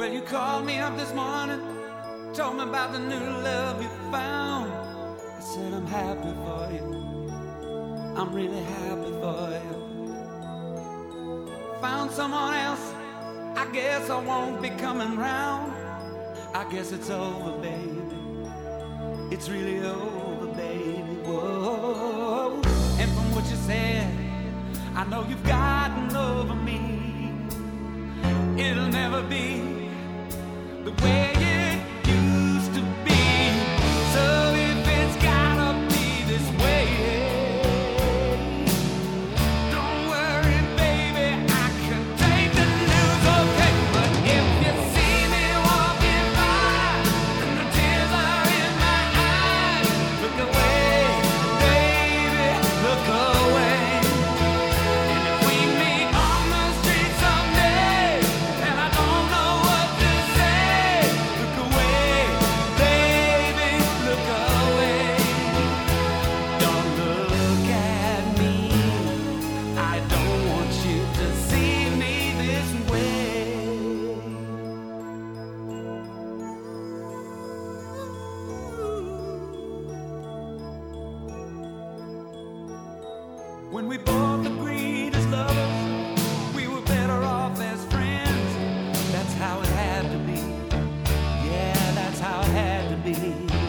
Well, you called me up this morning, told me about the new love you found. I said I'm happy for you, I'm really happy for you. Found someone else, I guess I won't be coming round. I guess it's over, baby, it's really over, baby, whoa. And from what you said, I know you've gotten over me. It'll never be the way it used to be. So if it's gotta be this way, don't worry, baby, I can take the news, okay? But if you see me walking by and the tears are in my eyes, look away, baby, look away. And if we meet on the street someday and I don't know what to say, look away, baby, look away. Don't look at me, I don't want you to see me this way. When we both agreed as lovers, we were better off as friends. That's how it had to be. Yeah, that's how it had to be.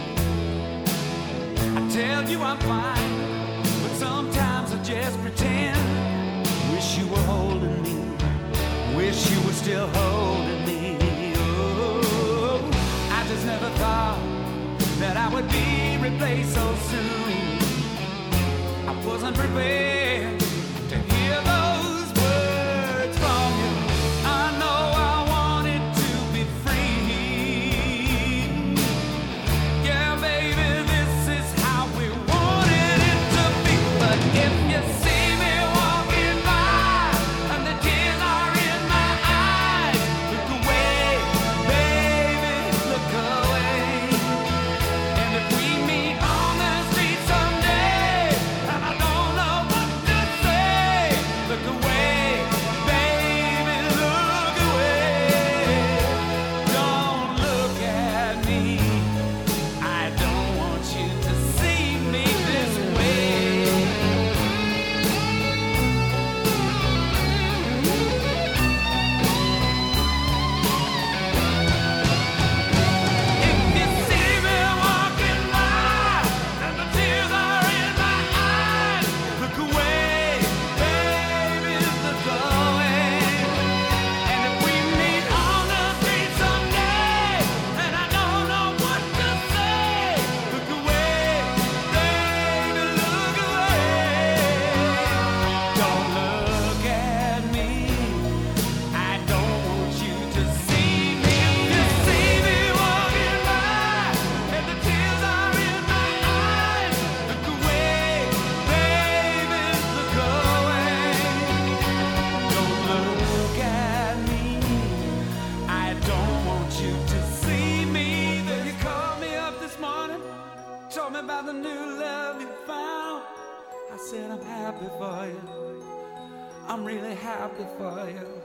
I tell you I'm fine, but sometimes I just pretend. Wish you were holding me, wish you were still holding me. Oh, I just never thought that I would be replaced so soon. I wasn't prepared to hear those words from you. I know I wanted to be free. Yeah, baby, this is how we wanted it to be. But if you see me walking by and the tears are in my eyes, look away, baby, look away. And if we meet on the street someday and I don't know what to say, look away, baby, look away. Don't look at me, I don't want you to see me this way. If you see me walking by and the tears are in my eyes, look away, baby, look away. And if we meet on the street someday and I don't know what to say, look away, baby, look away. Don't look at me, I don't want you to see me. If you see me walking by and the tears are in my eyes, look away, baby, look away. Don't look at me, I don't want you to see me. Then you called me up this morning, told me about the new love you found. I said I'm happy for you, I'm really happy for you.